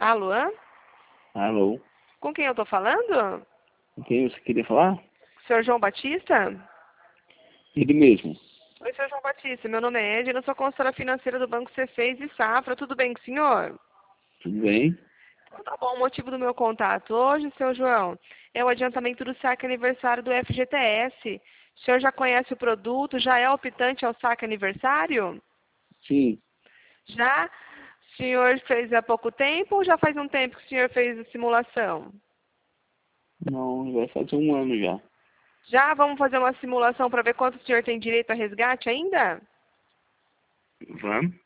Alô? Alô? Com quem eu estou falando? Com quem você queria falar? Senhor João Batista? Ele mesmo. Oi, senhor João Batista. Meu nome é Edna, sou consultora financeira do Banco C6 e Safra. Tudo bem com o senhor? Tudo bem? Então tá bom, o motivo do meu contato hoje, senhor João, é o adiantamento do saque aniversário do FGTS. O senhor já conhece o produto? Já é optante ao saque aniversário? Sim. Já? O senhor fez há pouco tempo ou já faz um tempo que o senhor fez a simulação? Não, vai fazer um ano já. Já? Vamos fazer uma simulação para ver quanto o senhor tem direito a resgate ainda? Vamos?